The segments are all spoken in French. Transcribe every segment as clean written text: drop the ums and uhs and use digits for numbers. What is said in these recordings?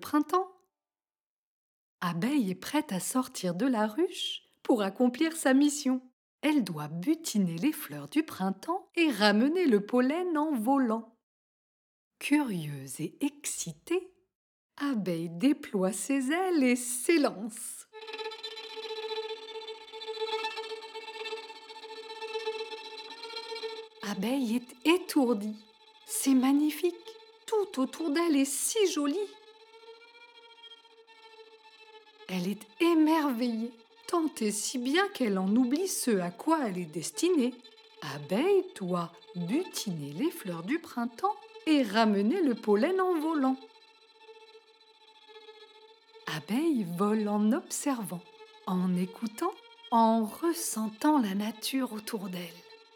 printemps. Abeille est prête à sortir de la ruche pour accomplir sa mission. Elle doit butiner les fleurs du printemps et ramener le pollen en volant. Curieuse et excitée, Abeille déploie ses ailes et s'élance. Abeille est étourdie. C'est magnifique. Tout autour d'elle est si joli. Elle est émerveillée, tant et si bien qu'elle en oublie ce à quoi elle est destinée. Abeille doit butiner les fleurs du printemps et ramener le pollen en volant. Abeille vole en observant, en écoutant, en ressentant la nature autour d'elle.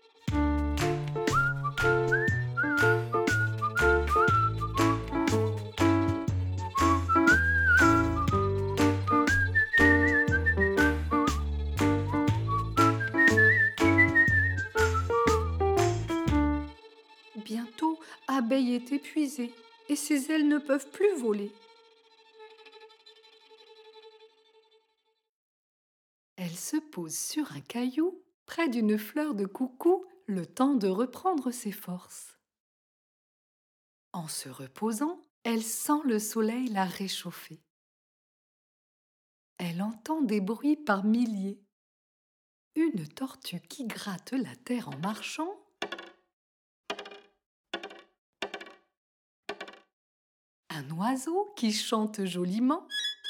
Bientôt, Abeille est épuisée et ses ailes ne peuvent plus voler. Elle se pose sur un caillou près d'une fleur de coucou, le temps de reprendre ses forces. En se reposant, elle sent le soleil la réchauffer. Elle entend des bruits par milliers. Une tortue qui gratte la terre en marchant. Un oiseau qui chante joliment.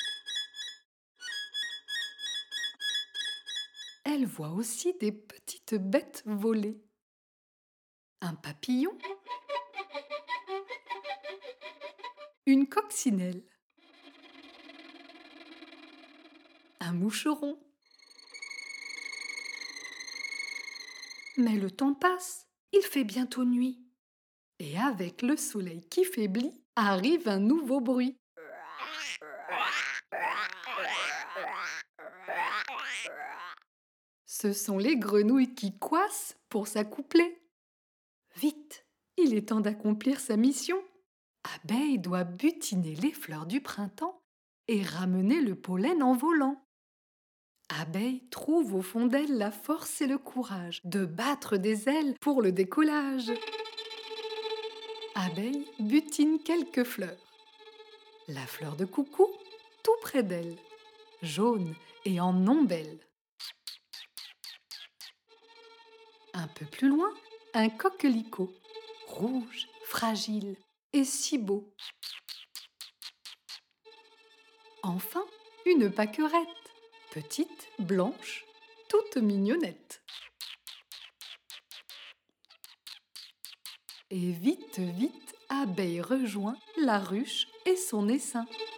Elle voit aussi des petites bêtes voler. Un papillon. Une coccinelle. Un moucheron. Mais le temps passe, il fait bientôt nuit. Et avec le soleil qui faiblit, arrive un nouveau bruit. Ce sont les grenouilles qui couassent pour s'accoupler. Vite, il est temps d'accomplir sa mission. Abeille doit butiner les fleurs du printemps et ramener le pollen en volant. Abeille trouve au fond d'elle la force et le courage de battre des ailes pour le décollage. Abeille butine quelques fleurs. La fleur de coucou, tout près d'elle, jaune et en ombelle. Un peu plus loin, un coquelicot, rouge, fragile et si beau. Enfin, une pâquerette, petite, blanche, toute mignonnette. Et vite, Abeille rejoint la ruche et son essaim.